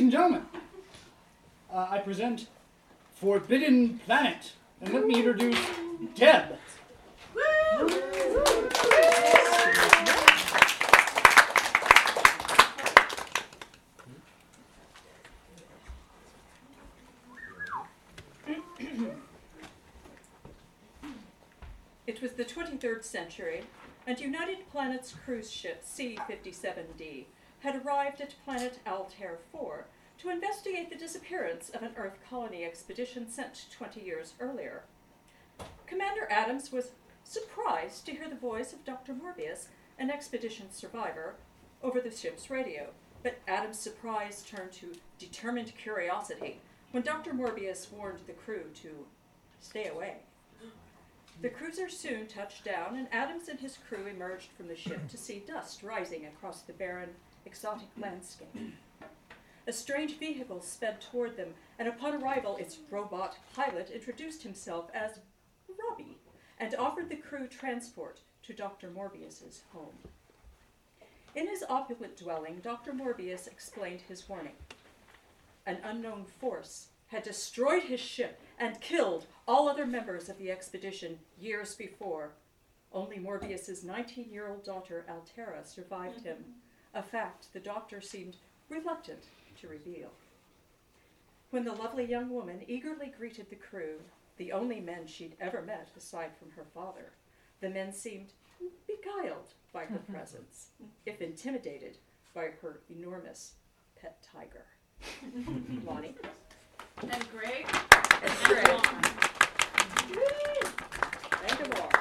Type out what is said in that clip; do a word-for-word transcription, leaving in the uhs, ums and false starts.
and gentlemen, uh, I present Forbidden Planet. And let me introduce Deb. It was the twenty-third century, and United Planets cruise ship C fifty-seven D had arrived at planet Altair four to investigate the disappearance of an Earth colony expedition sent twenty years earlier. Commander Adams was surprised to hear the voice of Doctor Morbius, an expedition survivor, over the ship's radio, but Adams' surprise turned to determined curiosity when Doctor Morbius warned the crew to stay away. The cruiser soon touched down, and Adams and his crew emerged from the ship to see dust rising across the barren, exotic landscape. A strange vehicle sped toward them, and upon arrival, its robot pilot introduced himself as Robbie and offered the crew transport to Doctor Morbius's home. In his opulent dwelling, Doctor Morbius explained his warning. An unknown force had destroyed his ship and killed all other members of the expedition years before. Only Morbius's nineteen-year-old daughter, Altera, survived him, a fact the doctor seemed reluctant to reveal. When the lovely young woman eagerly greeted the crew, the only men she'd ever met aside from her father, the men seemed beguiled by her presence, if intimidated by her enormous pet tiger. Lonnie? And Greg? And Greg. And more.